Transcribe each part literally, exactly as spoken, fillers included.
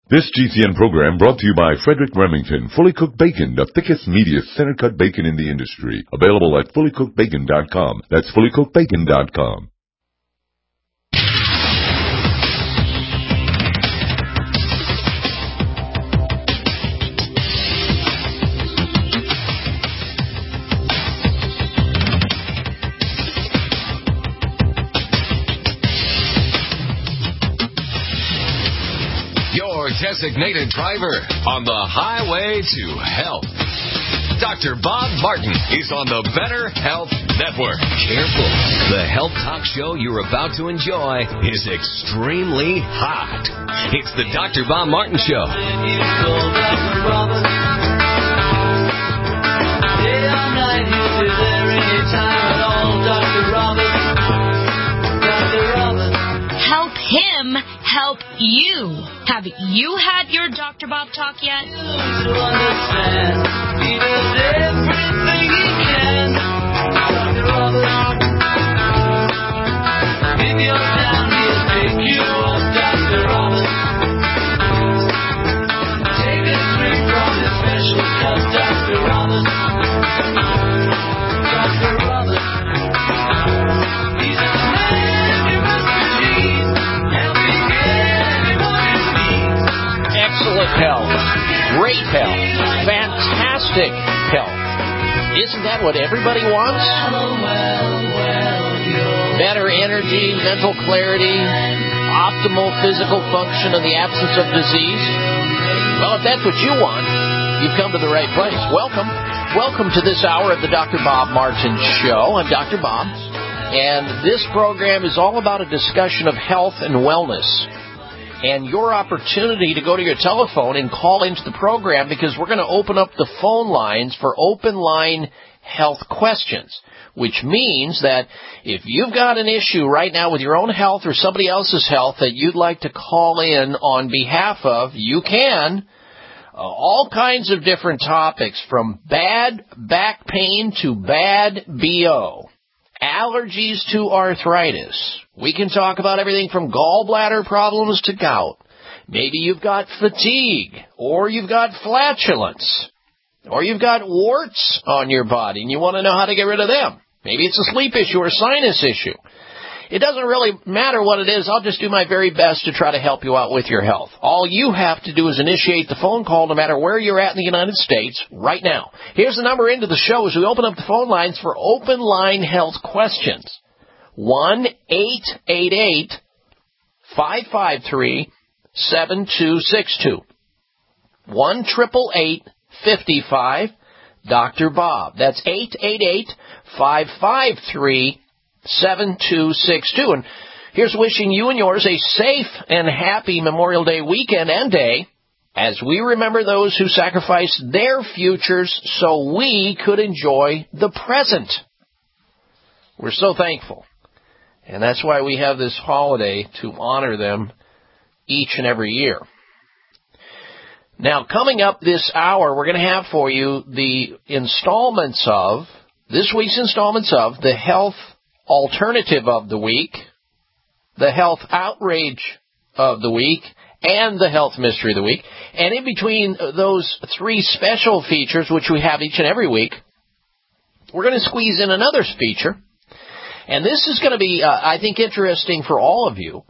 This G C N program brought to you by Frederick Remington, Fully Cooked Bacon, the thickest, meatiest, center-cut bacon in the industry. Available at fully cooked bacon dot com. That's fully cooked bacon dot com. Designated driver on the highway to health. Doctor Bob Martin is on the Better Health Network. Careful. The health talk show you're about to enjoy is extremely hot. It's the Doctor Bob Martin Show. Help him help you. Have you had your Doctor Bob talk yet? Health, great health, fantastic health. Isn't that what everybody wants? Better energy, mental clarity, optimal physical function in the absence of disease. Well, if that's what you want, you've come to the right place. Welcome. Welcome to this hour of the Doctor Bob Martin Show. I'm Doctor Bob, and this program is all about a discussion of health and wellness. And your opportunity to go to your telephone and call into the program, because we're going to open up the phone lines for open line health questions, which means that if you've got an issue right now with your own health or somebody else's health that you'd like to call in on behalf of, you can. Uh, all kinds of different topics, from bad back pain to bad B O. Allergies to arthritis. We can talk about everything from gallbladder problems to gout. Maybe you've got fatigue, or you've got flatulence, or you've got warts on your body and you want to know how to get rid of them. Maybe it's a sleep issue or sinus issue. It doesn't really matter what it is. I'll just do my very best to try to help you out with your health. All you have to do is initiate the phone call no matter where you're at in the United States right now. Here's the number into the show as we open up the phone lines for open line health questions. one eight eight eight, five five three, seven two six two. one eight eight eight, five five, Doctor Bob. That's eight eight eight, five five three, seven two six two. And here's wishing you and yours a safe and happy Memorial Day weekend and day, as we remember those who sacrificed their futures so we could enjoy the present. We're so thankful. And that's why we have this holiday, to honor them each and every year. Now, coming up this hour, we're going to have for you the installments of, this week's installments of, the Health Alternative of the Week, the Health Outrage of the Week, and the Health Mystery of the Week. And in between those three special features, which we have each and every week, we're going to squeeze in another feature. And this is going to be, uh, I think, interesting for all of you.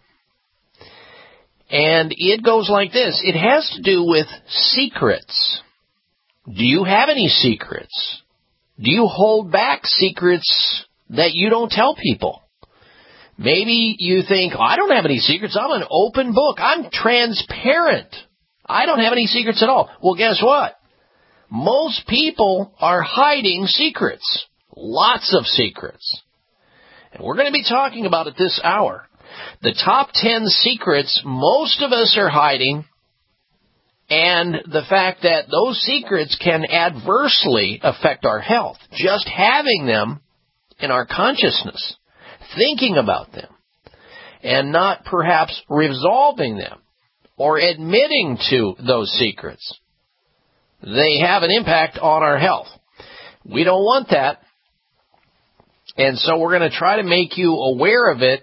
And it goes like this. It has to do with secrets. Do you have any secrets? Do you hold back secrets that you don't tell people? Maybe you think, oh, I don't have any secrets. I'm an open book. I'm transparent. I don't have any secrets at all. Well, guess what? Most people are hiding secrets. Lots of secrets. And we're going to be talking about it this hour. The top ten secrets most of us are hiding, and the fact that those secrets can adversely affect our health. Just having them in our consciousness, thinking about them, and not perhaps resolving them or admitting to those secrets, they have an impact on our health. We don't want that. And so we're going to try to make you aware of it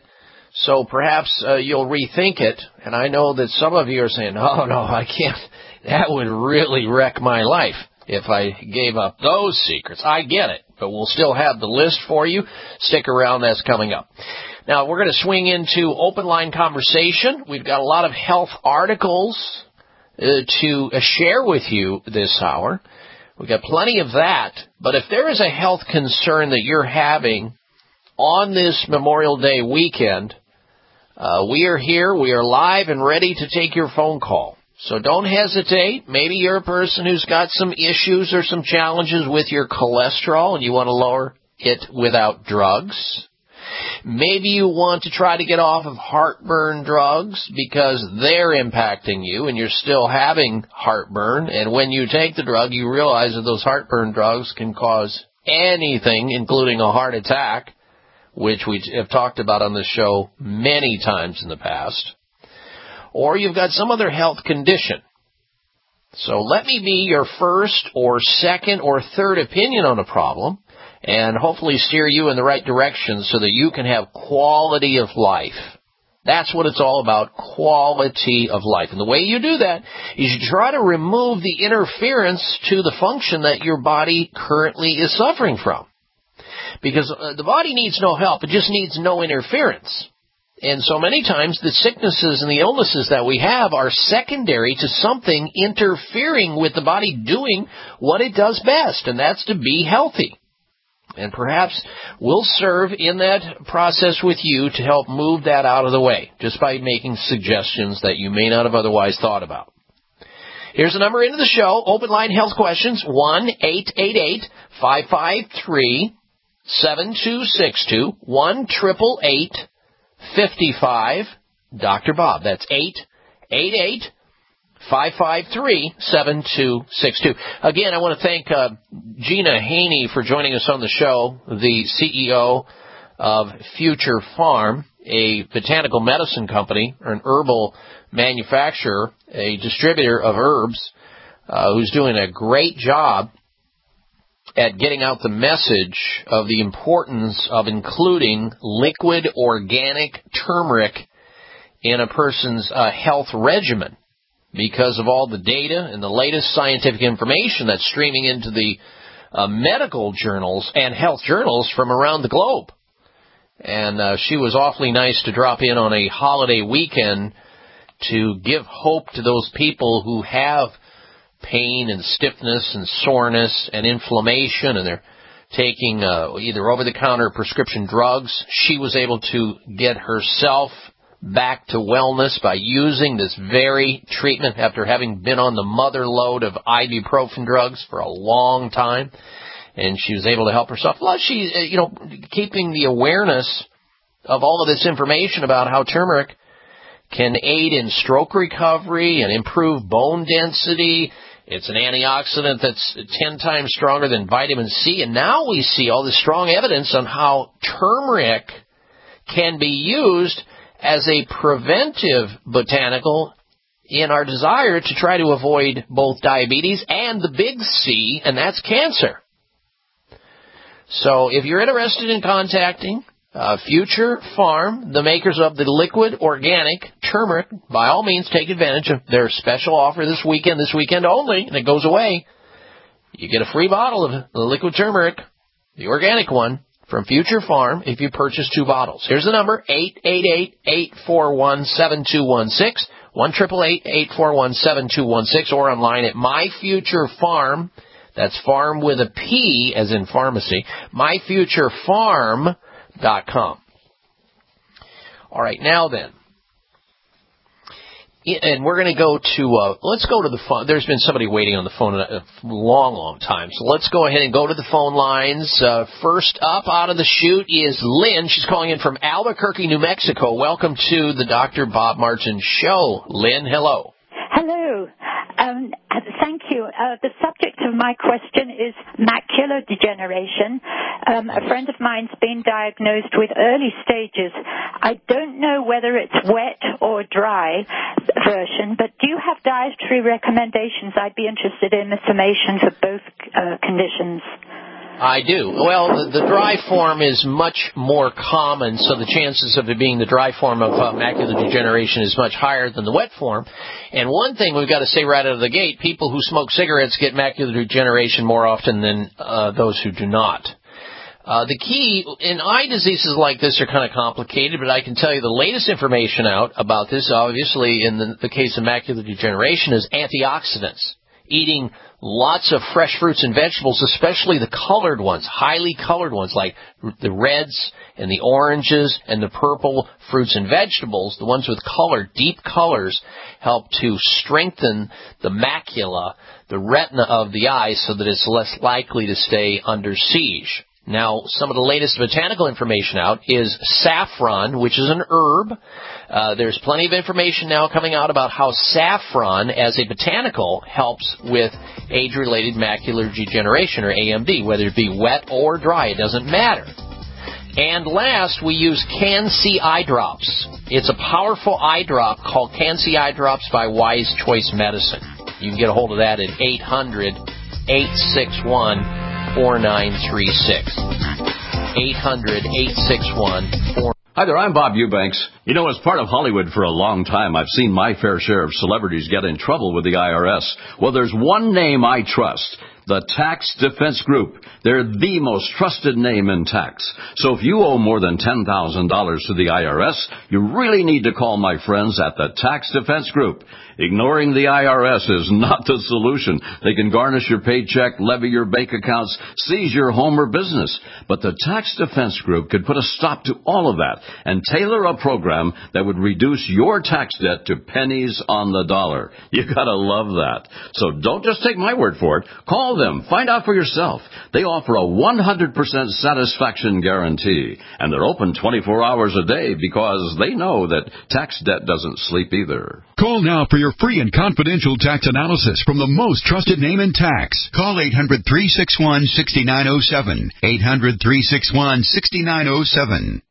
So perhaps uh, you'll rethink it, and I know that some of you are saying, oh, no, I can't. That would really wreck my life if I gave up those secrets. I get it, but we'll still have the list for you. Stick around, that's coming up. Now, we're going to swing into open line conversation. We've got a lot of health articles uh, to uh, share with you this hour. We've got plenty of that, but if there is a health concern that you're having on this Memorial Day weekend, uh, we are here, we are live and ready to take your phone call. So don't hesitate. Maybe you're a person who's got some issues or some challenges with your cholesterol and you want to lower it without drugs. Maybe you want to try to get off of heartburn drugs because they're impacting you and you're still having heartburn. And when you take the drug, you realize that those heartburn drugs can cause anything, including a heart attack, which we have talked about on the show many times in the past. Or you've got some other health condition. So let me be your first or second or third opinion on a problem and hopefully steer you in the right direction so that you can have quality of life. That's what it's all about, quality of life. And the way you do that is you try to remove the interference to the function that your body currently is suffering from. Because uh, the body needs no help, it just needs no interference. And so many times the sicknesses and the illnesses that we have are secondary to something interfering with the body doing what it does best, and that's to be healthy. And perhaps we'll serve in that process with you to help move that out of the way, just by making suggestions that you may not have otherwise thought about. Here's the number into the show, Open Line Health Questions, one eight eight eight, five five three, seven two six two, one eight eight eight, five five, Doctor Bob. That's eight eight eight, five five three, seven two six two. Again, I want to thank uh, Gina Haney for joining us on the show, the C E O of Future Farm, a botanical medicine company, or an herbal manufacturer, a distributor of herbs, uh, who's doing a great job at getting out the message of the importance of including liquid organic turmeric in a person's uh, health regimen because of all the data and the latest scientific information that's streaming into the uh, medical journals and health journals from around the globe. And uh, she was awfully nice to drop in on a holiday weekend to give hope to those people who have pain and stiffness and soreness and inflammation, and they're taking uh, either over-the-counter prescription drugs. She was able to get herself back to wellness by using this very treatment after having been on the mother load of ibuprofen drugs for a long time, and she was able to help herself. Well, she, you know, keeping the awareness of all of this information about how turmeric can aid in stroke recovery and improve bone density. It's an antioxidant that's ten times stronger than vitamin C. And now we see all this strong evidence on how turmeric can be used as a preventive botanical in our desire to try to avoid both diabetes and the big C, and that's cancer. So if you're interested in contacting Uh, Future Farm, the makers of the liquid organic turmeric, by all means take advantage of their special offer this weekend, this weekend only, and it goes away. You get a free bottle of the liquid turmeric, the organic one, from Future Farm if you purchase two bottles. Here's the number, eight eight eight, eight four one, seven two one six, one eight eight eight, eight four one, seven two one six, or online at My Future Farm, that's farm with a P as in pharmacy, my future farm dot com. All right, now then, and we're going to go to, uh, let's go to the phone. There's been somebody waiting on the phone a long, long time, so let's go ahead and go to the phone lines. Uh, first up out of the chute is Lynn. She's calling in from Albuquerque, New Mexico. Welcome to the Doctor Bob Martin Show. Lynn, hello. Hello. Um, thank you. Uh, the subject of my question is macular degeneration. Um, a friend of mine's been diagnosed with early stages. I don't know whether it's wet or dry version, but do you have dietary recommendations? I'd be interested in information for both uh, conditions. I do. Well, the, the dry form is much more common, so the chances of it being the dry form of uh, macular degeneration is much higher than the wet form. And one thing we've got to say right out of the gate, people who smoke cigarettes get macular degeneration more often than uh, those who do not. Uh, the key in eye diseases like this are kind of complicated, but I can tell you the latest information out about this, obviously in the, the case of macular degeneration, is antioxidants. Eating lots of fresh fruits and vegetables, especially the colored ones, highly colored ones like the reds and the oranges and the purple fruits and vegetables, the ones with color, deep colors, help to strengthen the macula, the retina of the eye, so that it's less likely to stay under siege. Now, some of the latest botanical information out is saffron, which is an herb. Uh, there's plenty of information now coming out about how saffron, as a botanical, helps with age-related macular degeneration, or A M D, whether it be wet or dry. It doesn't matter. And last, we use Can-C eye drops. It's a powerful eye drop called Can-C eye drops by Wise Choice Medicine. You can get a hold of that at eight hundred, eight six one, four nine three six. eight hundred, eight six one, four nine three six. Hi there, I'm Bob Eubanks. You know, as part of Hollywood for a long time, I've seen my fair share of celebrities get in trouble with the I R S. Well, there's one name I trust. The Tax Defense Group. They're the most trusted name in tax. So if you owe more than ten thousand dollars to the I R S, you really need to call my friends at the Tax Defense Group. Ignoring the I R S is not the solution. They can garnish your paycheck, levy your bank accounts, seize your home or business. But the Tax Defense Group could put a stop to all of that and tailor a program that would reduce your tax debt to pennies on the dollar. You gotta love that. So don't just take my word for it. Call them. Find out for yourself. They offer a one hundred percent satisfaction guarantee, and they're open twenty-four hours a day because they know that tax debt doesn't sleep either. Call now for your free and confidential tax analysis from the most trusted name in tax. Call eight hundred, three six one, six nine zero seven. eight hundred, three six one, six nine zero seven.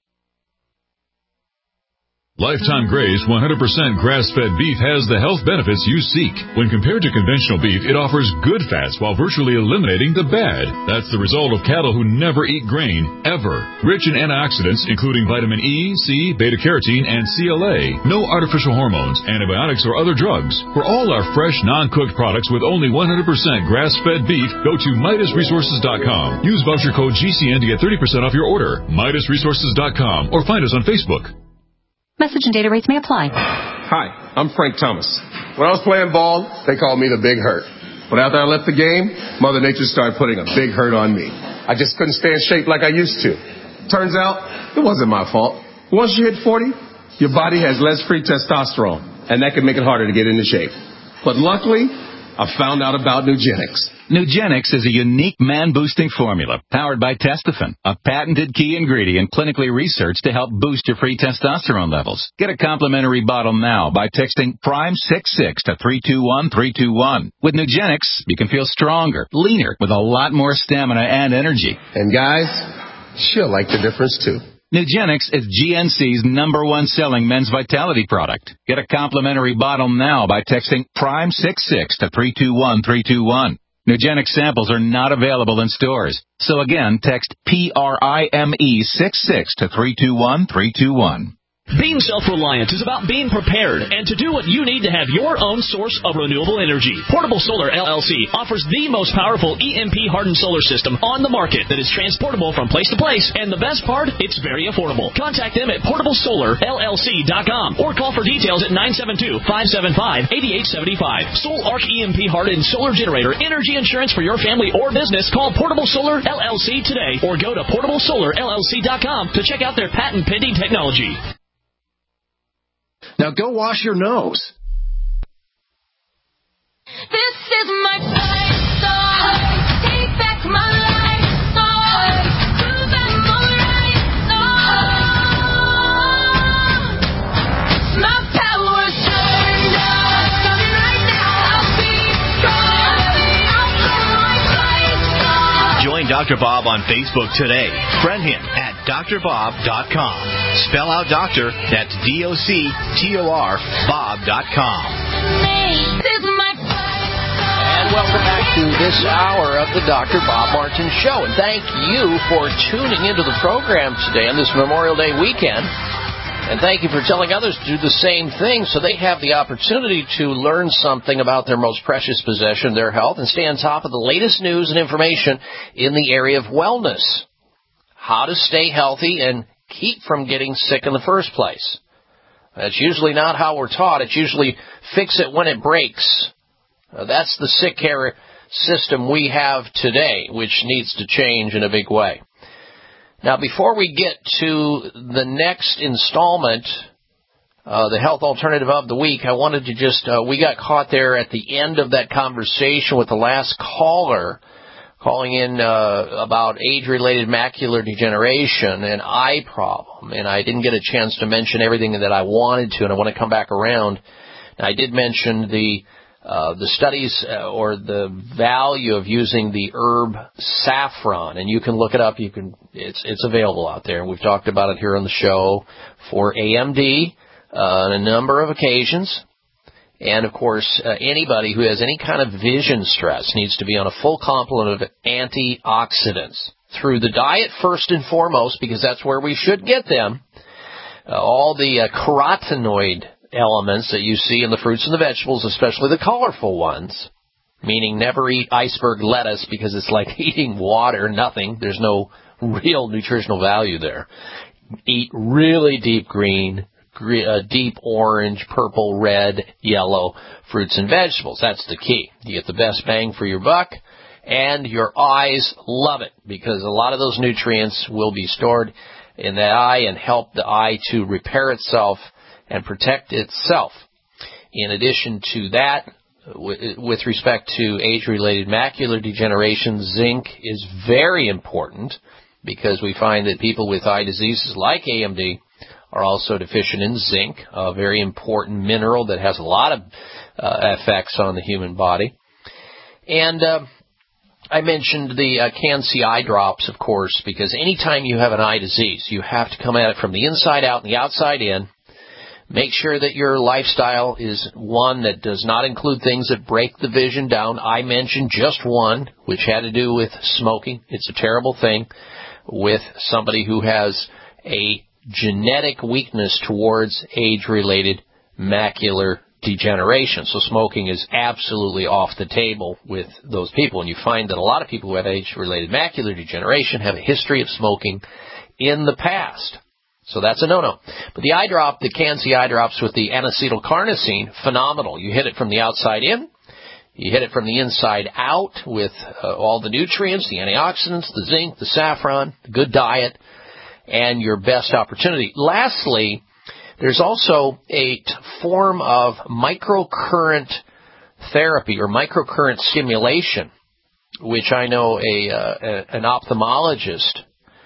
Lifetime Graze one hundred percent grass-fed beef has the health benefits you seek. When compared to conventional beef, it offers good fats while virtually eliminating the bad. That's the result of cattle who never eat grain, ever. Rich in antioxidants, including vitamin E, C, beta-carotene, and C L A. No artificial hormones, antibiotics, or other drugs. For all our fresh, non-cooked products with only one hundred percent grass-fed beef, go to Midas Resources dot com. Use voucher code G C N to get thirty percent off your order. Midas Resources dot com, or find us on Facebook. Message and data rates may apply. Hi, I'm Frank Thomas. When I was playing ball, they called me the Big Hurt. But after I left the game, Mother Nature started putting a big hurt on me. I just couldn't stay in shape like I used to. Turns out, it wasn't my fault. Once you hit forty, your body has less free testosterone, and that can make it harder to get into shape. But luckily, I found out about Nugenix. Nugenix is a unique man-boosting formula powered by Testofen, a patented key ingredient clinically researched to help boost your free testosterone levels. Get a complimentary bottle now by texting Prime six six to three two one three two one. With Nugenix, you can feel stronger, leaner, with a lot more stamina and energy. And guys, she'll like the difference too. Nugenix is G N C's number one selling men's vitality product. Get a complimentary bottle now by texting Prime six six to three two one three two one. Nugenix samples are not available in stores. So again, text P R I M E six six to three two one three two one. Being self-reliant is about being prepared and to do what you need to have your own source of renewable energy. Portable Solar L L C offers the most powerful E M P-hardened solar system on the market that is transportable from place to place, and the best part, it's very affordable. Contact them at portable solar L L C dot com or call for details at nine seven two, five seven five, eight eight seven five. Soul Arc E M P-hardened solar generator energy insurance for your family or business. Call Portable Solar L L C today or go to portable solar L L C dot com to check out their patent-pending technology. Now go wash your nose. This is my life story. Take back my life story. Prove I'm alright story. My power's turned up. Coming right now. I'll be strong. I'll come my place story. Join Doctor Bob on Facebook today. Friend him at D R bob dot com. Spell out doctor, that's D O C T O R, bob dot com. And welcome back to this hour of the Doctor Bob Martin Show. And thank you for tuning into the program today on this Memorial Day weekend. And thank you for telling others to do the same thing so they have the opportunity to learn something about their most precious possession, their health, and stay on top of the latest news and information in the area of wellness. How to stay healthy and keep from getting sick in the first place. That's usually not how we're taught. It's usually fix it when it breaks. Uh, that's the sick care system we have today, which needs to change in a big way. Now, before we get to the next installment, uh, the Health Alternative of the Week, I wanted to just, uh, we got caught there at the end of that conversation with the last caller calling in uh, about age-related macular degeneration and eye problem, and I didn't get a chance to mention everything that I wanted to, and I want to come back around. And I did mention the Uh, the studies uh, or the value of using the herb saffron, and you can look it up. You can, it's it's available out there, and we've talked about it here on the show for A M D uh, on a number of occasions. And of course, uh, anybody who has any kind of vision stress needs to be on a full complement of antioxidants through the diet first and foremost, because that's where we should get them. Uh, all the uh, carotenoid elements that you see in the fruits and the vegetables, especially the colorful ones, meaning never eat iceberg lettuce because it's like eating water, nothing. There's no real nutritional value there. Eat really deep green, green uh, deep orange, purple, red, yellow fruits and vegetables. That's the key. You get the best bang for your buck, and your eyes love it because a lot of those nutrients will be stored in the eye and help the eye to repair itself and protect itself. In addition to that, with respect to age-related macular degeneration, zinc is very important because we find that people with eye diseases like A M D are also deficient in zinc, a very important mineral that has a lot of uh, effects on the human body. And uh, I mentioned the uh, Can-C eye drops, of course, because anytime you have an eye disease, you have to come at it from the inside out and the outside in. Make sure that your lifestyle is one that does not include things that break the vision down. I mentioned just one, which had to do with smoking. It's a terrible thing with somebody who has a genetic weakness towards age-related macular degeneration. So smoking is absolutely off the table with those people. And you find that a lot of people who have age-related macular degeneration have a history of smoking in the past. So that's a no-no. But the eye drop, the Can-C eye drops with the N-acetylcarnosine, phenomenal. You hit it from the outside in. You hit it from the inside out with uh, all the nutrients, the antioxidants, the zinc, the saffron, the good diet, and your best opportunity. Lastly, there's also a t- form of microcurrent therapy or microcurrent stimulation, which I know a, uh, a an ophthalmologist.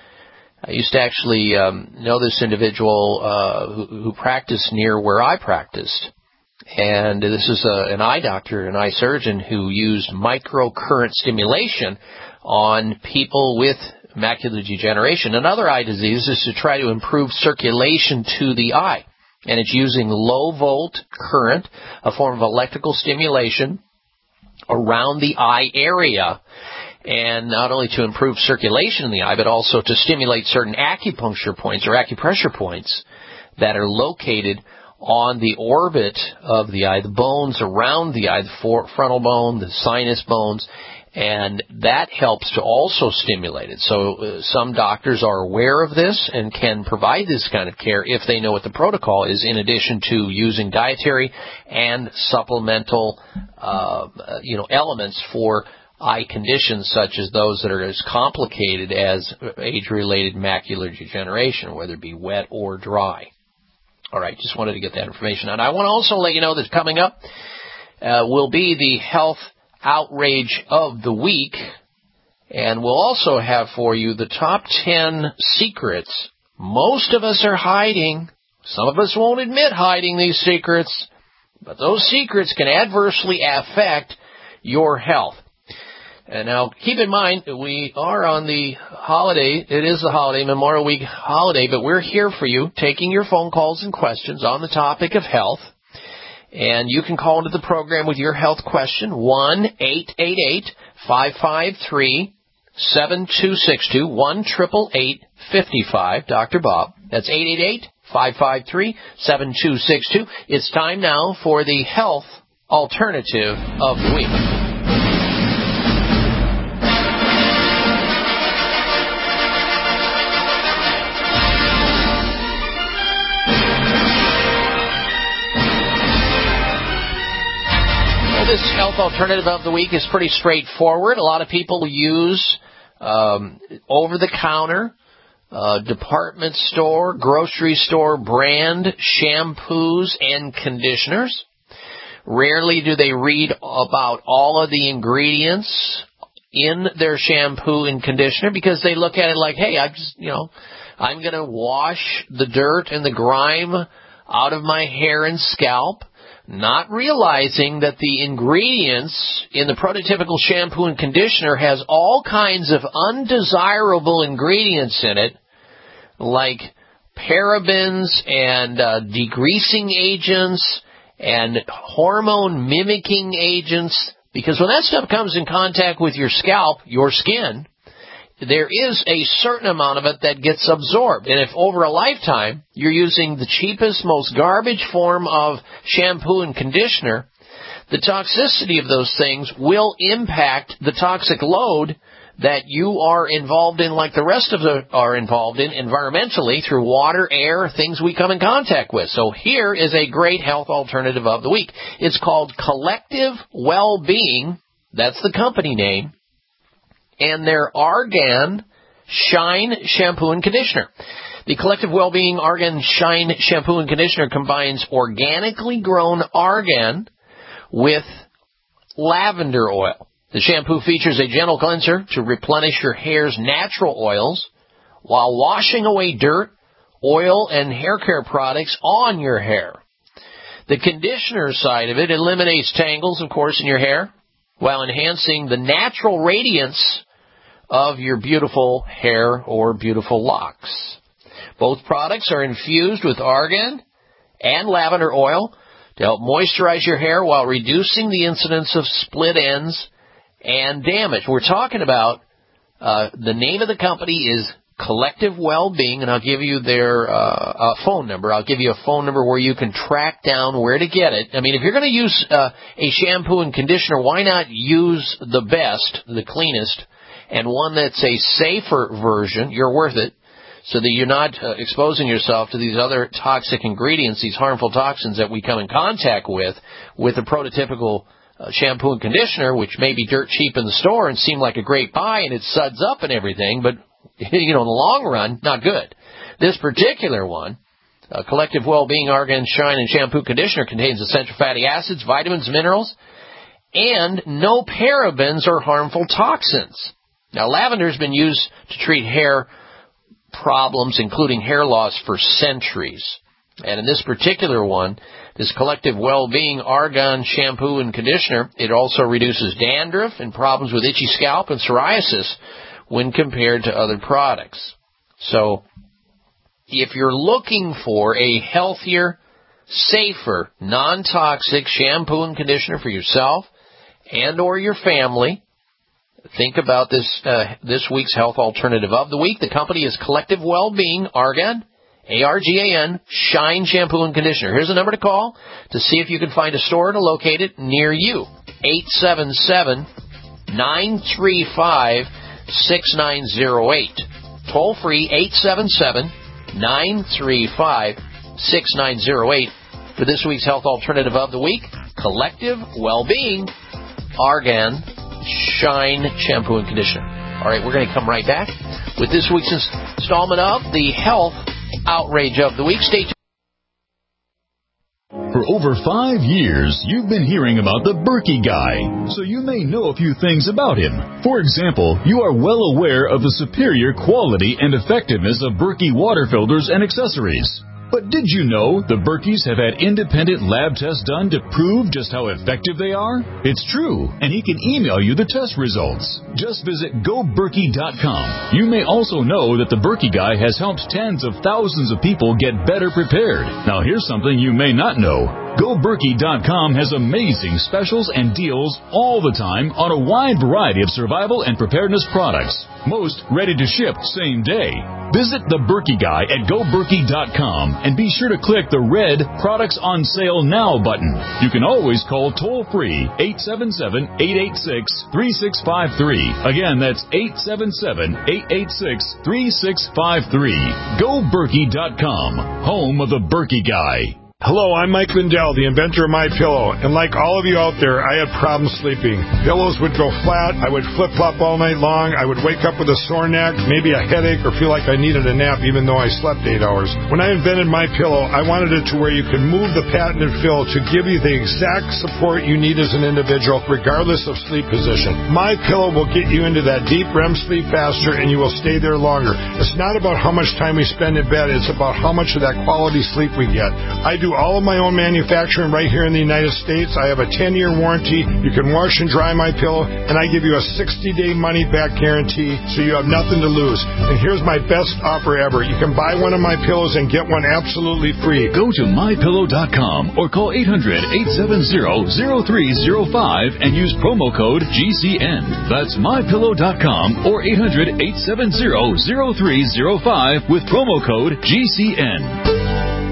I used to actually um, know this individual uh, who, who practiced near where I practiced. And this is a, an eye doctor, an eye surgeon, who used microcurrent stimulation on people with macular degeneration and other eye diseases to try to improve circulation to the eye. And it's using low-volt current, a form of electrical stimulation, around the eye area, and not only to improve circulation in the eye, but also to stimulate certain acupuncture points or acupressure points that are located on the orbit of the eye, the bones around the eye, the for, frontal bone, the sinus bones, and that helps to also stimulate it. So uh, some doctors are aware of this and can provide this kind of care if they know what the protocol is, in addition to using dietary and supplemental uh, you know, elements for eye conditions such as those that are as complicated as age-related macular degeneration, whether it be wet or dry. All right, just wanted to get that information out. I want to also let you know that coming up uh, will be the Health Outrage of the Week, and we'll also have for you the top ten secrets most of us are hiding. Some of us won't admit hiding these secrets, but those secrets can adversely affect your health. And now, keep in mind, we are on the holiday. It is the holiday, Memorial Week holiday, but we're here for you, taking your phone calls and questions on the topic of health. And you can call into the program with your health question, one eight eight eight, five five three, seven two six two, one eight eight eight, five five, Doctor Bob. That's eight eight eight, five five three, seven two six two. It's time now for the health alternative of the week. This health alternative of the week is pretty straightforward. A lot of people use um, over-the-counter, uh, department store, grocery store brand shampoos and conditioners. Rarely do they read about all of the ingredients in their shampoo and conditioner because they look at it like, hey, I just, you know, I'm going to wash the dirt and the grime out of my hair and scalp, not realizing that the ingredients in the prototypical shampoo and conditioner has all kinds of undesirable ingredients in it, like parabens and uh, degreasing agents and hormone mimicking agents, because when that stuff comes in contact with your scalp, your skin, there is a certain amount of it that gets absorbed. And if over a lifetime you're using the cheapest, most garbage form of shampoo and conditioner, the toxicity of those things will impact the toxic load that you are involved in, like the rest of us are involved in environmentally through water, air, things we come in contact with. So here is a great health alternative of the week. It's called Collective Well-Being. That's the company name. And their Argan Shine Shampoo and Conditioner. The Collective Wellbeing Argan Shine Shampoo and Conditioner combines organically grown argan with lavender oil. The shampoo features a gentle cleanser to replenish your hair's natural oils while washing away dirt, oil, and hair care products on your hair. The conditioner side of it eliminates tangles, of course, in your hair, while enhancing the natural radiance of your beautiful hair or beautiful locks. Both products are infused with argan and lavender oil to help moisturize your hair while reducing the incidence of split ends and damage. We're talking about, uh, the name of the company is Collective Wellbeing, and I'll give you their uh, uh, phone number. I'll give you a phone number where you can track down where to get it. I mean, if you're going to use uh, a shampoo and conditioner, why not use the best, the cleanest, and one that's a safer version? You're worth it, so that you're not uh, exposing yourself to these other toxic ingredients, these harmful toxins that we come in contact with, with a prototypical uh, shampoo and conditioner, which may be dirt cheap in the store and seem like a great buy, and it suds up and everything, but you know, in the long run, not good. This particular one, uh, Collective Wellbeing Argan Shine and Shampoo Conditioner, contains essential fatty acids, vitamins, minerals, and no parabens or harmful toxins. Now, lavender has been used to treat hair problems, including hair loss, for centuries. And in this particular one, this Collective Wellbeing Argan Shampoo and Conditioner, it also reduces dandruff and problems with itchy scalp and psoriasis when compared to other products. So, if you're looking for a healthier, safer, non-toxic shampoo and conditioner for yourself and or your family, think about this uh, this week's health alternative of the week. The company is Collective Wellbeing Argan, A R G A N, Shine Shampoo and Conditioner. Here's the number to call to see if you can find a store to locate it near you. eight seven seven, nine three five, six nine zero eight. Toll free, eight seven seven, nine three five, six nine zero eight. For this week's health alternative of the week, Collective Wellbeing Argan Shine Shampoo and Conditioner. All right, we're going to come right back with this week's installment of the Health Outrage of the Week. Stay tuned. For over five years, you've been hearing about the Berkey Guy, so you may know a few things about him. For example, you are well aware of the superior quality and effectiveness of Berkey water filters and accessories. But did you know the Berkeys have had independent lab tests done to prove just how effective they are? It's true, and he can email you the test results. Just visit go berkey dot com. You may also know that the Berkey Guy has helped tens of thousands of people get better prepared. Now here's something you may not know. Go Berkey dot com has amazing specials and deals all the time on a wide variety of survival and preparedness products. Most ready to ship same day. Visit the Berkey Guy at Go Berkey dot com and be sure to click the red Products on Sale Now button. You can always call toll-free eight seven seven, eight eight six, three six five three. Again, that's eight seven seven, eight eight six, three six five three. Go Berkey dot com, home of the Berkey Guy. Hello, I'm Mike Lindell, the inventor of MyPillow, and like all of you out there, I had problems sleeping. Pillows would go flat, I would flip-flop all night long, I would wake up with a sore neck, maybe a headache, or feel like I needed a nap even though I slept eight hours. When I invented MyPillow, I wanted it to where you can move the patented fill to give you the exact support you need as an individual, regardless of sleep position. MyPillow will get you into that deep R E M sleep faster, and you will stay there longer. It's not about how much time we spend in bed, it's about how much of that quality sleep we get. I do all of my own manufacturing right here in the United States. I have a ten-year warranty. You can wash and dry my pillow, and I give you a sixty-day money-back guarantee, so you have nothing to lose. And here's my best offer ever. You can buy one of my pillows and get one absolutely free. Go to my pillow dot com or call eight hundred, eight seven zero, zero three zero five and use promo code G C N. That's my pillow dot com or eight hundred, eight seven zero, zero three zero five with promo code G C N.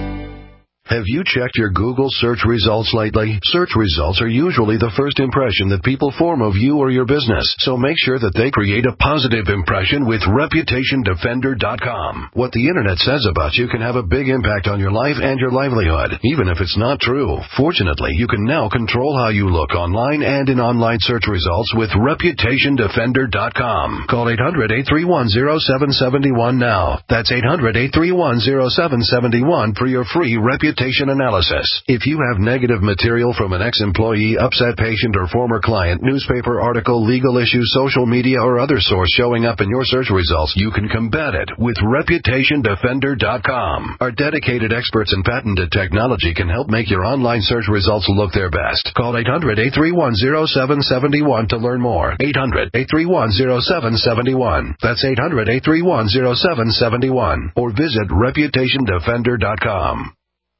Have you checked your Google search results lately? Search results are usually the first impression that people form of you or your business, so make sure that they create a positive impression with reputation defender dot com. What the internet says about you can have a big impact on your life and your livelihood, even if it's not true. Fortunately, you can now control how you look online and in online search results with reputation defender dot com. Call eight hundred, eight three one, zero seven seven one now. That's eight hundred, eight three one, zero seven seven one for your free reputation analysis. If you have negative material from an ex-employee, upset patient, or former client, newspaper article, legal issue, social media, or other source showing up in your search results, you can combat it with reputation defender dot com. Our dedicated experts in patented technology can help make your online search results look their best. Call eight hundred, eight three one, zero seven seven one to learn more. eight hundred, eight three one, zero seven seven one. That's eight hundred, eight three one, zero seven seven one. Or visit reputation defender dot com.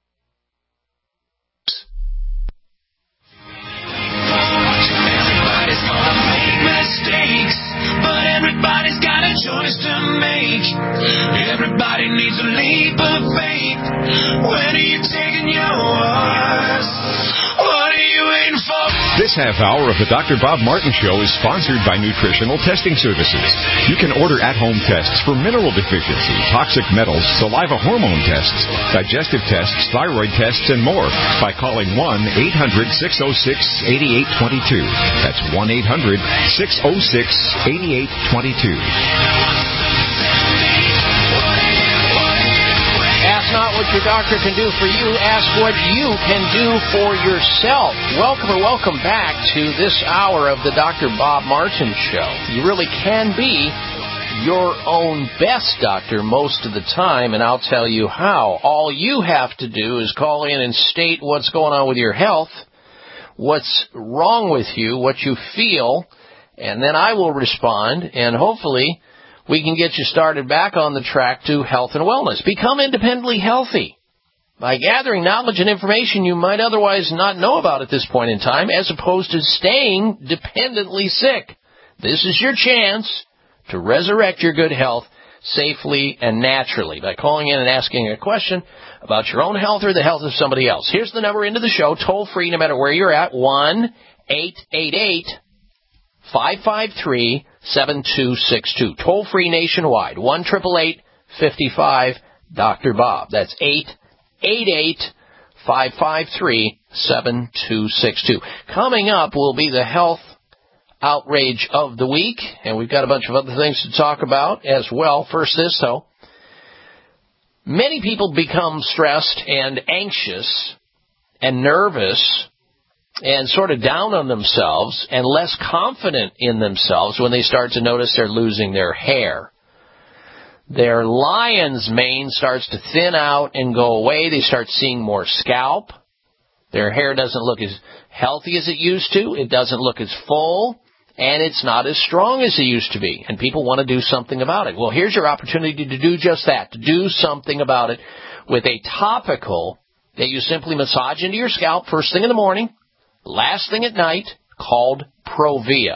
Mistakes, but everybody's got a choice to make. Everybody needs a leap of faith. When are you taking yours? What are you waiting for? This half hour of the Doctor Bob Martin Show is sponsored by Nutritional Testing Services. You can order at-home tests for mineral deficiency, toxic metals, saliva hormone tests, digestive tests, thyroid tests, and more by calling one eight hundred, six oh six, eight eight two two. That's one eight hundred, six oh six, eight eight two two. Ask not what your doctor can do for you. Ask what you can do for yourself. Welcome or welcome back to this hour of the Doctor Bob Martin Show. You really can be your own best doctor most of the time, and I'll tell you how. All you have to do is call in and state what's going on with your health, what's wrong with you, what you feel, and then I will respond, and hopefully we can get you started back on the track to health and wellness. Become independently healthy by gathering knowledge and information you might otherwise not know about at this point in time, as opposed to staying dependently sick. This is your chance to resurrect your good health safely and naturally by calling in and asking a question about your own health or the health of somebody else. Here's the number into the show, toll free no matter where you're at, one eight eight eight, five five three, seven two six two. Toll free nationwide, one eight eight eight, five five, Doctor Bob. That's eight eight eight, five five three, seven two six two. Coming up will be the health outrage of the week, and we've got a bunch of other things to talk about as well. First this, though. Many people become stressed and anxious and nervous and sort of down on themselves and less confident in themselves when they start to notice they're losing their hair. Their lion's mane starts to thin out and go away. They start seeing more scalp. Their hair doesn't look as healthy as it used to. It doesn't look as full. And it's not as strong as it used to be. And people want to do something about it. Well, here's your opportunity to do just that, to do something about it with a topical that you simply massage into your scalp first thing in the morning, last thing at night, called Provia.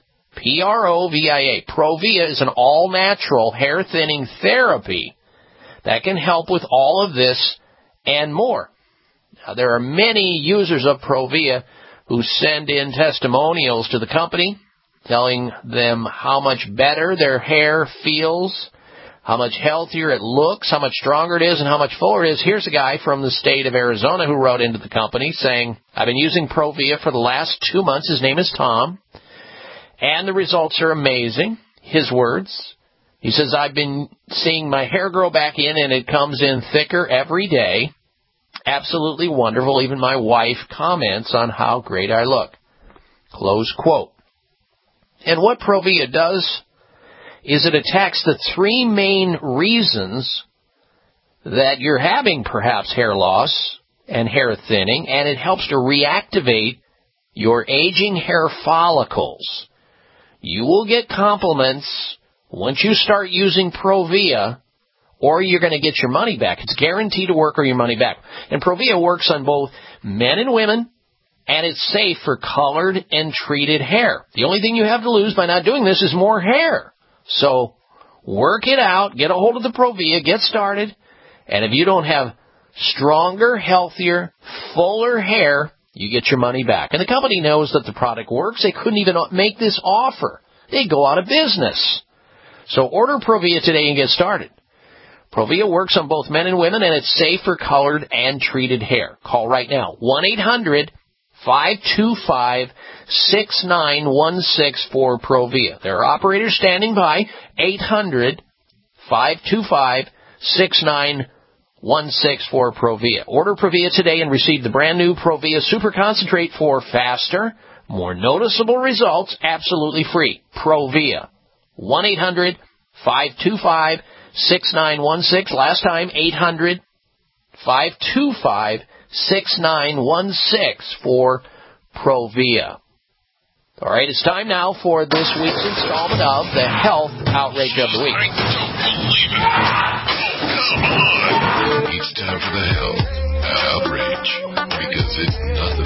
P R O V I A. Provia is an all-natural hair thinning therapy that can help with all of this and more. Now, there are many users of Provia who send in testimonials to the company telling them how much better their hair feels, how much healthier it looks, how much stronger it is, and how much fuller it is. Here's a guy from the state of Arizona who wrote into the company saying, I've been using Provia for the last two months. His name is Tom, and the results are amazing. His words. He says, I've been seeing my hair grow back in, and it comes in thicker every day. Absolutely wonderful. Even my wife comments on how great I look. Close quote. And what Provia does is it attacks the three main reasons that you're having perhaps hair loss and hair thinning, and it helps to reactivate your aging hair follicles. You will get compliments once you start using Provia, or you're going to get your money back. It's guaranteed to work or your money back. And Provia works on both men and women, and it's safe for colored and treated hair. The only thing you have to lose by not doing this is more hair. So work it out, get a hold of the Provia, get started, and if you don't have stronger, healthier, fuller hair, you get your money back. And the company knows that the product works. They couldn't even make this offer. They'd go out of business. So order Provia today and get started. Provia works on both men and women, and it's safe for colored and treated hair. Call right now, one eight hundred five two five six nine one six for Provia. There are operators standing by, eight hundred five two five six nine one six for Provia. Order Provia today and receive the brand new Provia Super Concentrate for faster, more noticeable results, absolutely free. Provia. one eight hundred five two five six nine one six. Last time, eight hundred five two five six nine one six for Provia. All right, it's time now for this week's installment of the Health Outrage of the Week. It's time for the Health Outrage, because it's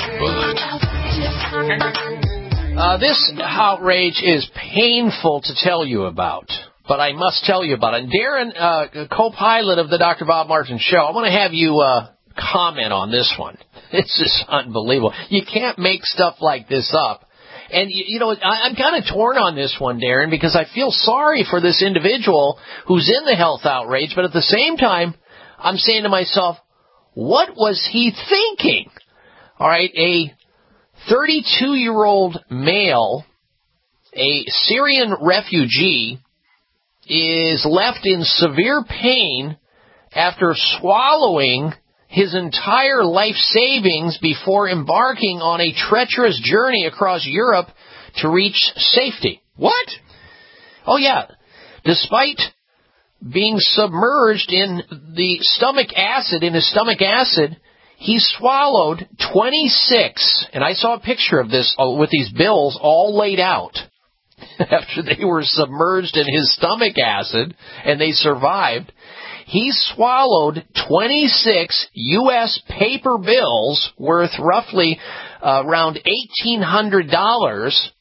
nothing but... Uh, this outrage is painful to tell you about, but I must tell you about it. Darren, uh, co-pilot of the Doctor Bob Martin Show, I want to have you uh, comment on this one. This is unbelievable. You can't make stuff like this up. And, you, you know, I, I'm kind of torn on this one, Darren, because I feel sorry for this individual who's in the health outrage, but at the same time, I'm saying to myself, what was he thinking? All right, a thirty-two-year-old male, a Syrian refugee, is left in severe pain after swallowing his entire life savings before embarking on a treacherous journey across Europe to reach safety. What? Oh, yeah. Despite being submerged in the stomach acid, in his stomach acid, he swallowed twenty-six, and I saw a picture of this with these bills all laid out after they were submerged in his stomach acid, and they survived. He swallowed twenty-six U S paper bills worth roughly uh, around eighteen hundred dollars,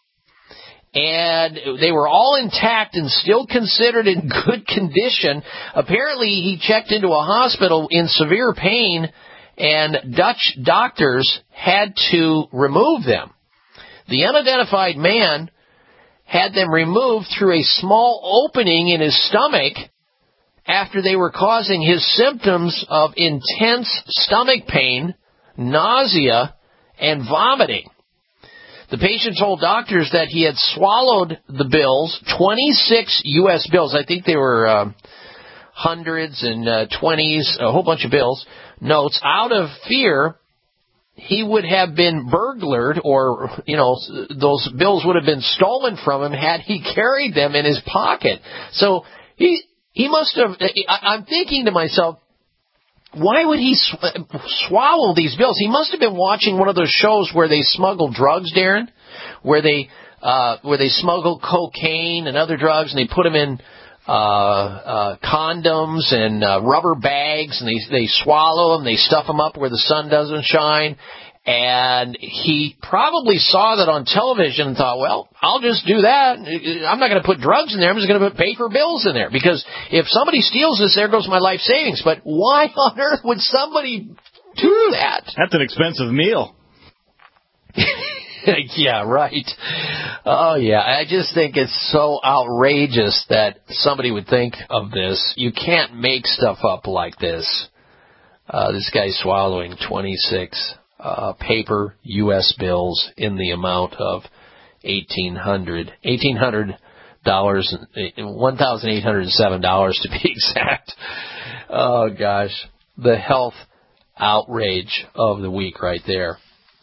and they were all intact and still considered in good condition. Apparently, he checked into a hospital in severe pain, and Dutch doctors had to remove them. The unidentified man had them removed through a small opening in his stomach after they were causing his symptoms of intense stomach pain, nausea, and vomiting. The patient told doctors that he had swallowed the bills, twenty-six U S bills. I think they were uh, hundreds and uh, twenties, a whole bunch of bills, notes, out of fear he would have been burglared, or, you know, those bills would have been stolen from him had he carried them in his pocket. So he he must have, I'm thinking to myself, why would he sw- swallow these bills? He must have been watching one of those shows where they smuggle drugs, Darren, where they uh, where they smuggle cocaine and other drugs, and they put them in uh, uh, condoms and uh, rubber bags, and they they swallow them, they stuff them up where the sun doesn't shine. And he probably saw that on television and thought, well, I'll just do that. I'm not going to put drugs in there. I'm just going to put paper bills in there. Because if somebody steals this, there goes my life savings. But why on earth would somebody do that? That's an expensive meal. Yeah, right. Oh, yeah. I just think it's so outrageous that somebody would think of this. You can't make stuff up like this. Uh, this guy's swallowing twenty-six Uh, paper U S bills in the amount of eighteen hundred dollars, eighteen hundred dollars, one thousand eight hundred seven dollars to be exact. Oh, gosh. The health outrage of the week right there.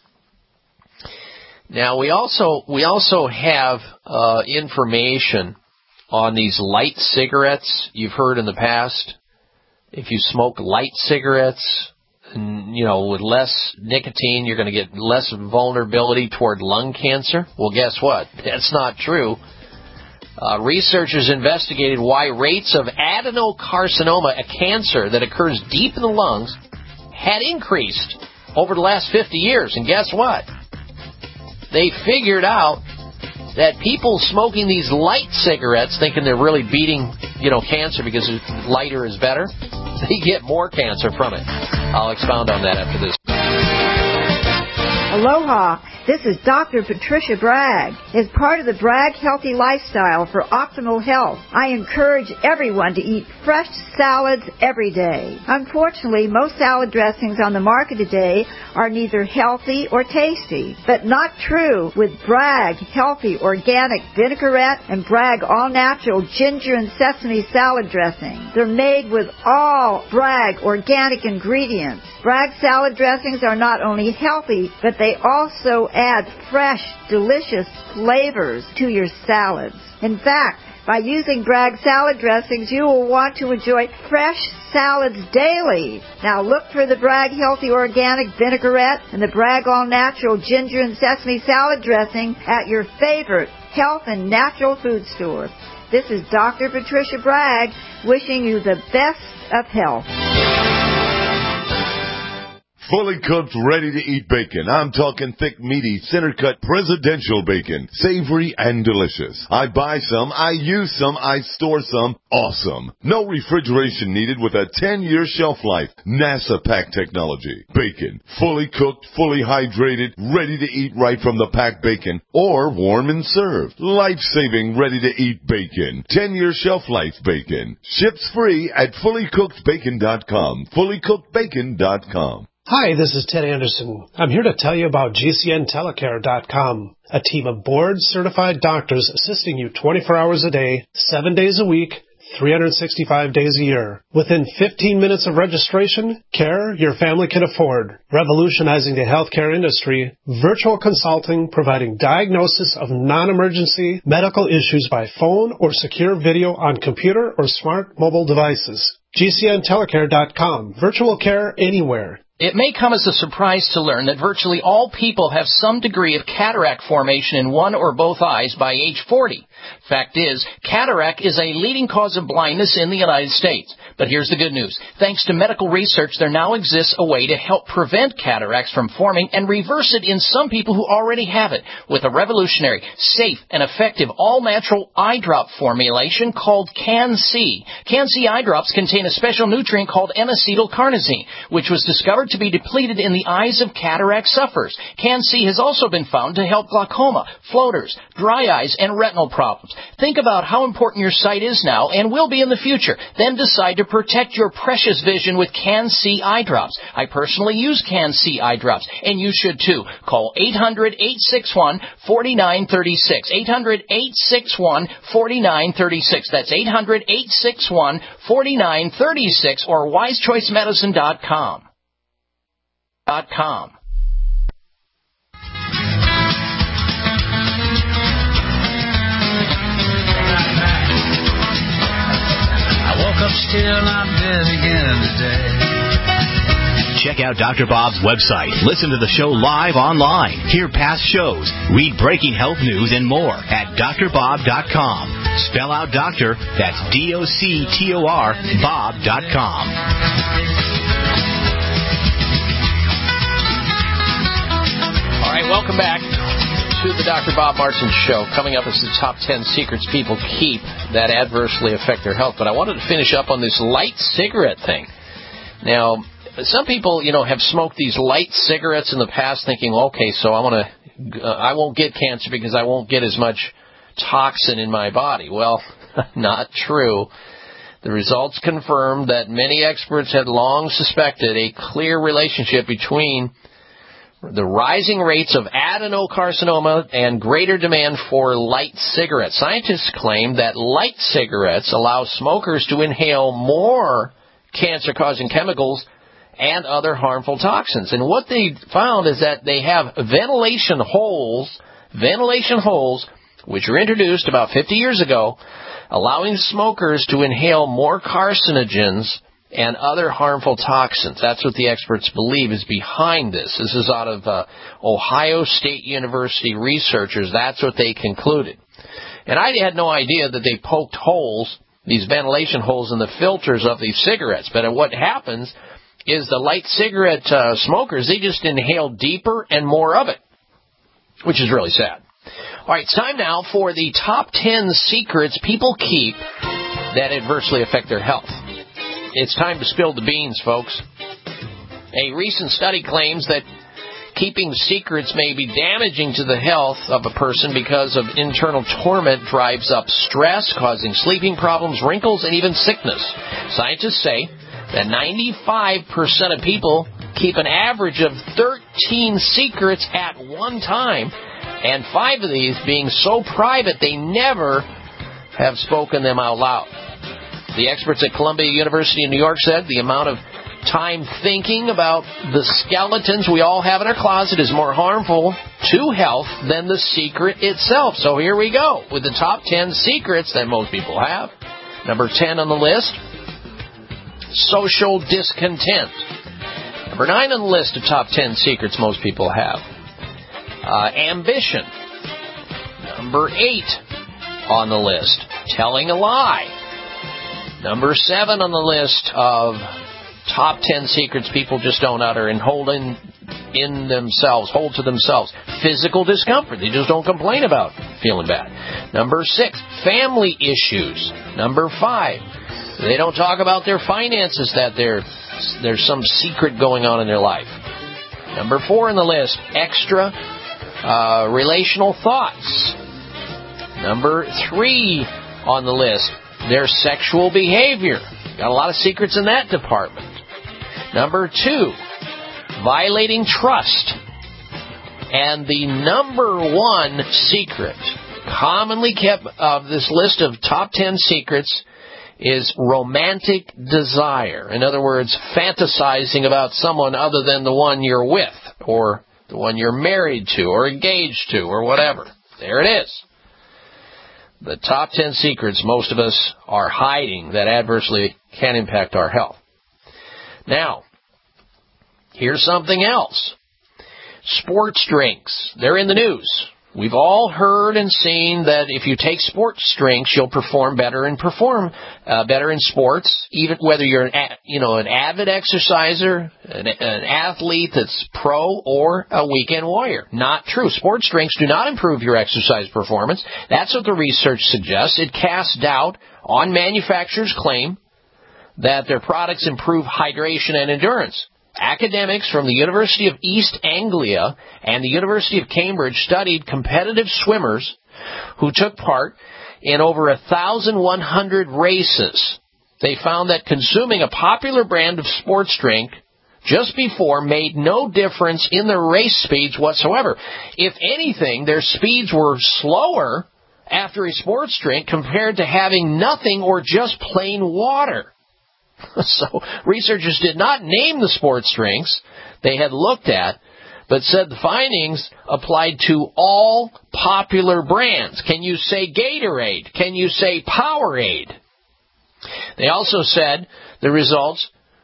Now, we also we also have uh, information on these light cigarettes you've heard in the past. If you smoke light cigarettes, and, you know, with less nicotine, you're going to get less vulnerability toward lung cancer. Well, guess what? That's not true. Uh, researchers investigated why rates of adenocarcinoma, a cancer that occurs deep in the lungs, had increased over the last fifty years. And guess what? They figured out that people smoking these light cigarettes, thinking they're really beating, you know, cancer because lighter is better, they get more cancer from it. I'll expound on that after this. Aloha, this is Doctor Patricia Bragg. As part of the Bragg Healthy Lifestyle for optimal health, I encourage everyone to eat fresh salads every day. Unfortunately, most salad dressings on the market today are neither healthy or tasty, but not true with Bragg Healthy Organic Vinaigrette and Bragg All Natural Ginger and Sesame Salad Dressing. They're made with all Bragg organic ingredients. Bragg salad dressings are not only healthy, but they also add fresh, delicious flavors to your salads. In fact, by using Bragg salad dressings, you will want to enjoy fresh salads daily. Now look for the Bragg Healthy Organic Vinaigrette and the Bragg All Natural Ginger and Sesame Salad Dressing at your favorite health and natural food store. This is Doctor Patricia Bragg wishing you the best of health. Fully cooked, ready-to-eat bacon. I'm talking thick, meaty, center-cut presidential bacon. Savory and delicious. I buy some, I use some, I store some. Awesome. No refrigeration needed with a ten-year shelf life. NASA pack technology. Bacon. Fully cooked, fully hydrated, ready to eat right from the packed bacon. Or warm and served. Life-saving, ready-to-eat bacon. ten-year shelf life bacon. Ships free at fully cooked bacon dot com. fully cooked bacon dot com. Hi, this is Ted Anderson. I'm here to tell you about G C N telecare dot com, a team of board-certified doctors assisting you twenty-four hours a day, seven days a week, three hundred sixty-five days a year. Within fifteen minutes of registration, care your family can afford. Revolutionizing the healthcare industry, virtual consulting providing diagnosis of non-emergency medical issues by phone or secure video on computer or smart mobile devices. G C N telecare dot com, virtual care anywhere. It may come as a surprise to learn that virtually all people have some degree of cataract formation in one or both eyes by age forty. Fact is, cataract is a leading cause of blindness in the United States. But here's the good news. Thanks to medical research, there now exists a way to help prevent cataracts from forming and reverse it in some people who already have it with a revolutionary, safe, and effective all-natural eye drop formulation called Can-C. Can-C eye drops contain a special nutrient called N-acetylcarnosine, which was discovered to be depleted in the eyes of cataract sufferers. Can-C has also been found to help glaucoma, floaters, dry eyes, and retinal problems. Think about how important your sight is now and will be in the future. Then decide to protect your precious vision with Can-C eye drops. I personally use Can-C eye drops, and you should too. Call eight hundred, eight six one, four nine three six. eight hundred, eight six one, four nine three six. That's eight hundred, eight six one, four nine three six or wise choice medicine dot com. Dot com. I woke up still, I'm dead again today. Check out Doctor Bob's website. Listen to the show live online. Hear past shows. Read breaking health news and more at D R bob dot com. Spell out doctor, that's D O C T O R, Bob dot com. All right, welcome back to the Doctor Bob Martin Show. Coming up is the top ten secrets people keep that adversely affect their health. But I wanted to finish up on this light cigarette thing. Now, some people, you know, have smoked these light cigarettes in the past thinking, okay, so I want to, uh, I won't get cancer because I won't get as much toxin in my body. Well, not true. The results confirmed that many experts had long suspected a clear relationship between the rising rates of adenocarcinoma and greater demand for light cigarettes. Scientists claim that light cigarettes allow smokers to inhale more cancer-causing chemicals and other harmful toxins. And what they found is that they have ventilation holes, ventilation holes, which were introduced about fifty years ago, allowing smokers to inhale more carcinogens and other harmful toxins. That's what the experts believe is behind this. This is out of uh, Ohio State University researchers. That's what they concluded. And I had no idea that they poked holes, these ventilation holes in the filters of these cigarettes. But what happens is the light cigarette uh, smokers, they just inhale deeper and more of it, which is really sad. All right, it's time now for the top ten secrets people keep that adversely affect their health. It's time to spill the beans, folks. A recent study claims that keeping secrets may be damaging to the health of a person because of internal torment drives up stress, causing sleeping problems, wrinkles, and even sickness. Scientists say that ninety-five percent of people keep an average of thirteen secrets at one time, and five of these being so private they never have spoken them out loud. The experts at Columbia University in New York said the amount of time thinking about the skeletons we all have in our closet is more harmful to health than the secret itself. So here we go with the top ten secrets that most people have. Number ten on the list, social discontent. Number nine on the list of top ten secrets most people have, uh, ambition. Number eight on the list, telling a lie. Number seven on the list of top ten secrets people just don't utter and hold in, in themselves, hold to themselves. Physical discomfort. They just don't complain about feeling bad. Number six, family issues. Number five, they don't talk about their finances, that there, there's some secret going on in their life. Number four on the list, extra uh, relational thoughts. Number three on the list, their sexual behavior. Got a lot of secrets in that department. Number two, violating trust. And the number one secret commonly kept of this list of top ten secrets is romantic desire. In other words, fantasizing about someone other than the one you're with, or the one you're married to, or engaged to, or whatever. There it is. The top ten secrets most of us are hiding that adversely can impact our health. Now, here's something else. Sports drinks. They're in the news. We've all heard and seen that if you take sports drinks, you'll perform better and perform uh, better in sports, even whether you're an, you know, an avid exerciser, an, an athlete that's pro, or a weekend warrior. Not true. Sports drinks do not improve your exercise performance. That's what the research suggests. It casts doubt on manufacturers' claim that their products improve hydration and endurance. Academics from the University of East Anglia and the University of Cambridge studied competitive swimmers who took part in over one thousand one hundred races. They found that consuming a popular brand of sports drink just before made no difference in their race speeds whatsoever. If anything, their speeds were slower after a sports drink compared to having nothing or just plain water. So researchers did not name the sports drinks they had looked at, but said the findings applied to all popular brands. Can you say Gatorade? Can you say Powerade? They also said the results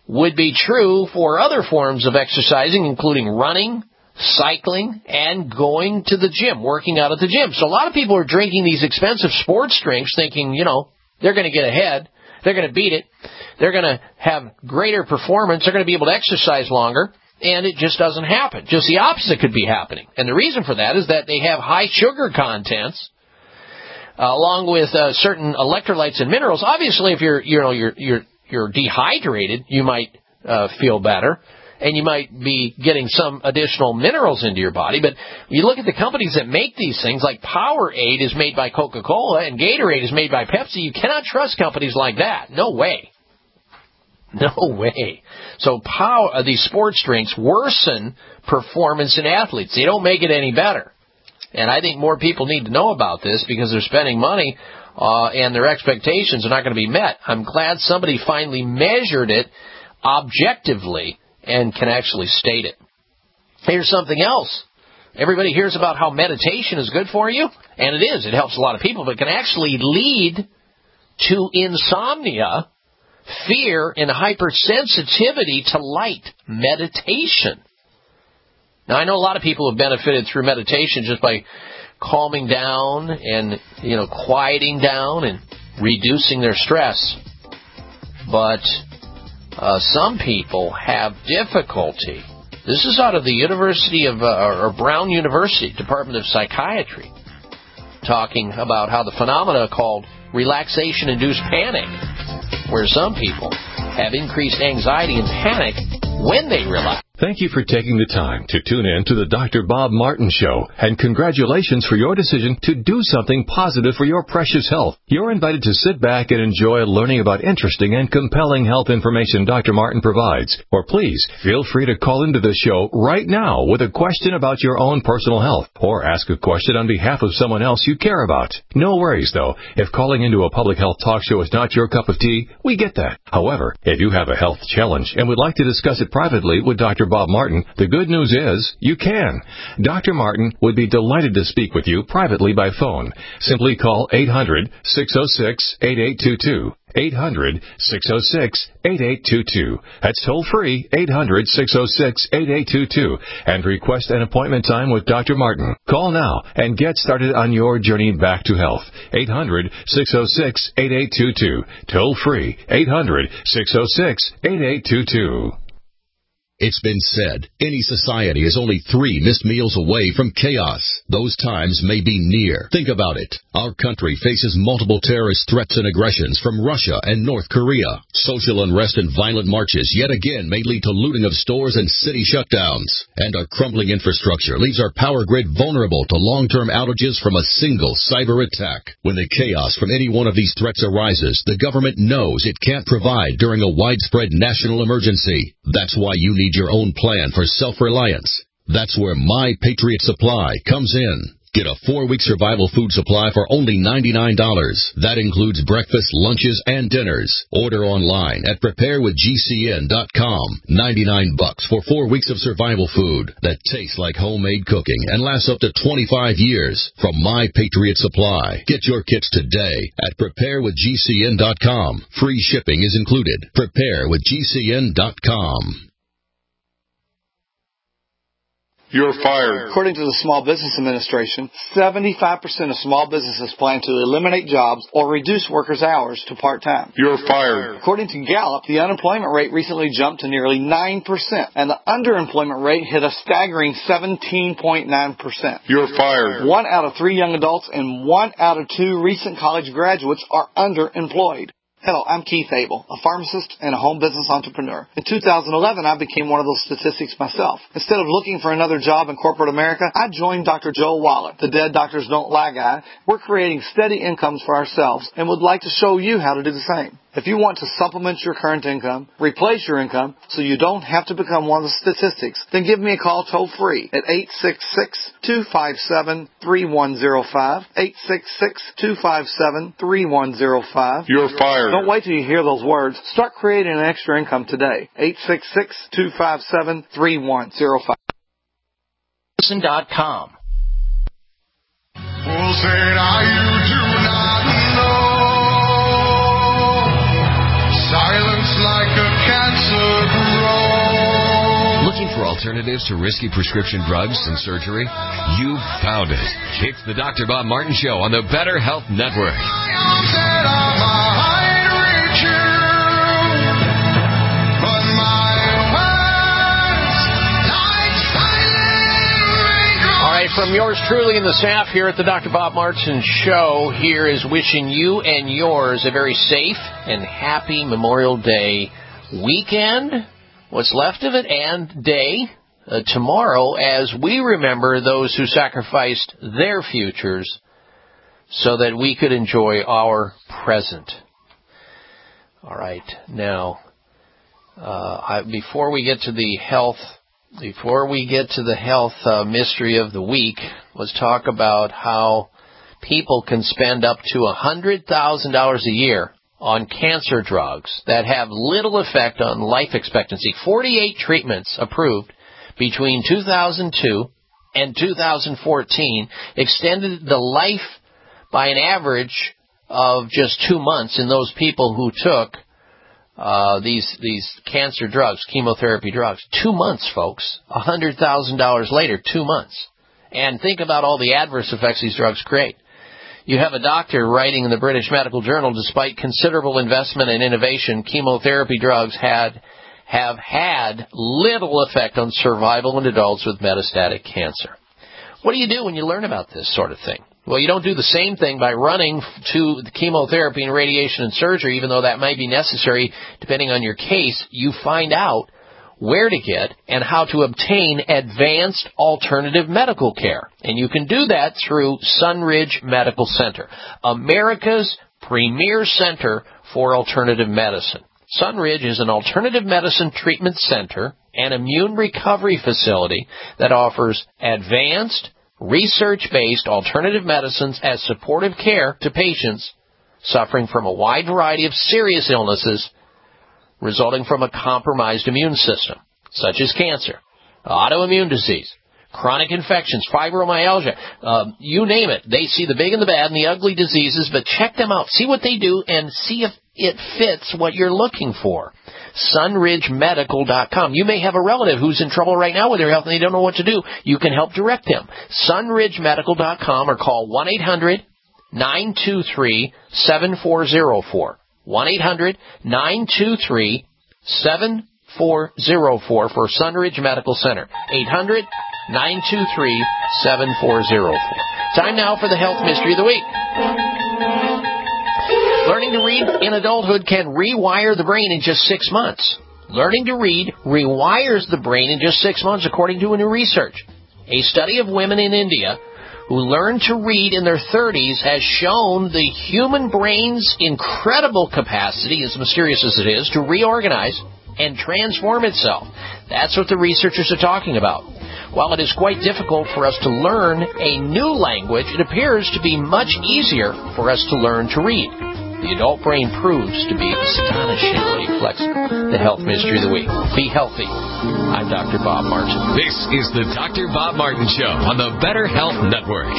would be true for other forms of exercising, including running, cycling, and going to the gym, working out at the gym. So a lot of people are drinking these expensive sports drinks thinking, you know, they're going to get ahead. They're going to beat it. They're going to have greater performance. They're going to be able to exercise longer. And it just doesn't happen. Just the opposite could be happening. And the reason for that is that they have high sugar contents, uh, along with uh, certain electrolytes and minerals. Obviously, if you're, you know, you're you're you're dehydrated, you might uh, feel better, and you might be getting some additional minerals into your body. But you look at the companies that make these things, like Powerade is made by Coca-Cola and Gatorade is made by Pepsi. You cannot trust companies like that. No way. No way. So power, uh, these sports drinks worsen performance in athletes. They don't make it any better. And I think more people need to know about this because they're spending money uh, and their expectations are not going to be met. I'm glad somebody finally measured it objectively and can actually state it. Here's something else. Everybody hears about how meditation is good for you, and it is. It helps a lot of people, but it can actually lead to insomnia, fear, and hypersensitivity to light. Meditation. Now, I know a lot of people have benefited through meditation just by calming down and, you know, quieting down and reducing their stress. But uh, some people have difficulty. This is out of the University of, uh, or Brown University, Department of Psychiatry, talking about how the phenomena called relaxation-induced panic, where some people have increased anxiety and panic when they relax. Thank you for taking the time to tune in to the Doctor Bob Martin Show, and congratulations for your decision to do something positive for your precious health. You're invited to sit back and enjoy learning about interesting and compelling health information Doctor Martin provides. Or please, feel free to call into the show right now with a question about your own personal health, or ask a question on behalf of someone else you care about. No worries, though. If calling into a public health talk show is not your cup of tea, we get that. However, if you have a health challenge and would like to discuss it privately with Doctor Bob Martin, the good news is you can. Doctor Martin would be delighted to speak with you privately by phone. Simply call eight hundred, six oh six, eight eight two two. eight hundred, six oh six, eight eight two two. That's toll free, eight hundred, six oh six, eight eight two two, and request an appointment time with Doctor Martin. Call now and get started on your journey back to health. eight hundred, six oh six, eight eight two two. Toll free, eight hundred, six oh six, eight eight two two. It's been said, any society is only three missed meals away from chaos. Those times may be near. Think about it. Our country faces multiple terrorist threats and aggressions from Russia and North Korea. Social unrest and violent marches yet again may lead to looting of stores and city shutdowns. And our crumbling infrastructure leaves our power grid vulnerable to long-term outages from a single cyber attack. When the chaos from any one of these threats arises, the government knows it can't provide during a widespread national emergency. That's why you need your own plan for self-reliance. That's where My Patriot Supply comes in. Get a four-week survival food supply for only ninety-nine dollars. That includes breakfast, lunches, and dinners. Order online at prepare with G C N dot com. ninety-nine bucks for four weeks of survival food that tastes like homemade cooking and lasts up to twenty-five years from My Patriot Supply. Get your kits today at prepare with G C N dot com. Free shipping is included. prepare with G C N dot com. You're fired. According to the Small Business Administration, seventy-five percent of small businesses plan to eliminate jobs or reduce workers' hours to part-time. You're fired. According to Gallup, the unemployment rate recently jumped to nearly nine percent, and the underemployment rate hit a staggering seventeen point nine percent. You're fired. One out of three young adults and one out of two recent college graduates are underemployed. Hello, I'm Keith Abel, a pharmacist and a home business entrepreneur. In two thousand eleven, I became one of those statistics myself. Instead of looking for another job in corporate America, I joined Doctor Joel Waller, the Dead Doctors Don't Lie guy. We're creating steady incomes for ourselves and would like to show you how to do the same. If you want to supplement your current income, replace your income, so you don't have to become one of the statistics, then give me a call toll-free at eight six six, two five seven, three one zero five, eight six six, two five seven, three one zero five. You're fired. Don't wait till you hear those words. Start creating an extra income today. eight six six, two five seven, three one zero five. dot com. Oh, say now you do not know. Silence like a cancer alternatives to risky prescription drugs and surgery? You've found it. It's the Doctor Bob Martin Show on the Better Health Network. From yours truly and the staff here at the Doctor Bob Martin Show, here is wishing you and yours a very safe and happy Memorial Day weekend, what's left of it, and day uh, tomorrow as we remember those who sacrificed their futures so that we could enjoy our present. All right, now, uh, I, before we get to the health Before we get to the health uh, mystery of the week, let's talk about how people can spend up to one hundred thousand dollars a year on cancer drugs that have little effect on life expectancy. forty-eight treatments approved between two thousand two and two thousand fourteen extended the life by an average of just two months in those people who took Uh, these these cancer drugs, chemotherapy drugs. Two months, folks. one hundred thousand dollars later, two months. And think about all the adverse effects these drugs create. You have a doctor writing in the British Medical Journal, despite considerable investment and innovation, chemotherapy drugs had have had little effect on survival in adults with metastatic cancer. What do you do when you learn about this sort of thing? Well, you don't do the same thing by running to the chemotherapy and radiation and surgery, even though that might be necessary depending on your case. You find out where to get and how to obtain advanced alternative medical care. And you can do that through Sunridge Medical Center, America's premier center for alternative medicine. Sunridge is an alternative medicine treatment center and immune recovery facility that offers advanced, research-based alternative medicines as supportive care to patients suffering from a wide variety of serious illnesses resulting from a compromised immune system, such as cancer, autoimmune disease, chronic infections, fibromyalgia, uh, you name it. They see the big and the bad and the ugly diseases, but check them out. See what they do and see if it fits what you're looking for. Sunridge Medical dot com. You may have a relative who's in trouble right now with their health and they don't know what to do. You can help direct them. Sunridge Medical dot com or call one eight hundred nine two three seven four zero four. one eight hundred nine two three seven four zero four for Sunridge Medical Center. eight hundred nine two three seven four zero four. Time now for the health mystery of the week. Learning to read in adulthood can rewire the brain in just six months. Learning to read rewires the brain in just six months, according to a new research. A study of women in India who learned to read in their thirties has shown the human brain's incredible capacity, as mysterious as it is, to reorganize and transform itself. That's what the researchers are talking about. While it is quite difficult for us to learn a new language, it appears to be much easier for us to learn to read. The adult brain proves to be astonishingly flexible. The health mystery of the week. Be healthy. I'm Doctor Bob Martin. This is the Doctor Bob Martin Show on the Better Health Network.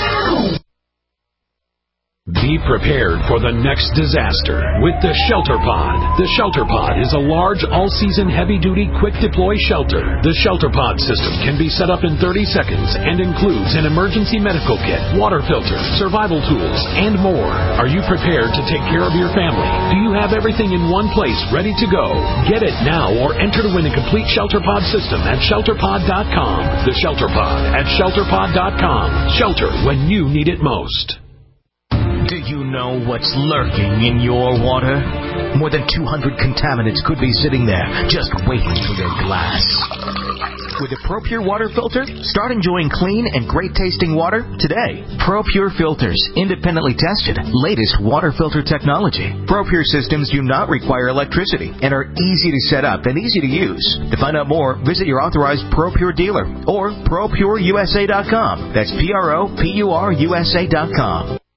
Be prepared for the next disaster with the Shelter Pod. The Shelter Pod is a large, all-season, heavy-duty, quick-deploy shelter. The Shelter Pod system can be set up in thirty seconds and includes an emergency medical kit, water filter, survival tools, and more. Are you prepared to take care of your family? Do you have everything in one place ready to go? Get it now or enter to win a complete Shelter Pod system at shelter pod dot com. The Shelter Pod at shelter pod dot com. Shelter when you need it most. Do you know what's lurking in your water? More than two hundred contaminants could be sitting there, just waiting for your glass. With a ProPure water filter, start enjoying clean and great-tasting water today. ProPure filters, independently tested, latest water filter technology. ProPure systems do not require electricity and are easy to set up and easy to use. To find out more, visit your authorized ProPure dealer or pro pure U S A dot com. That's P R O P U R U S A dot com.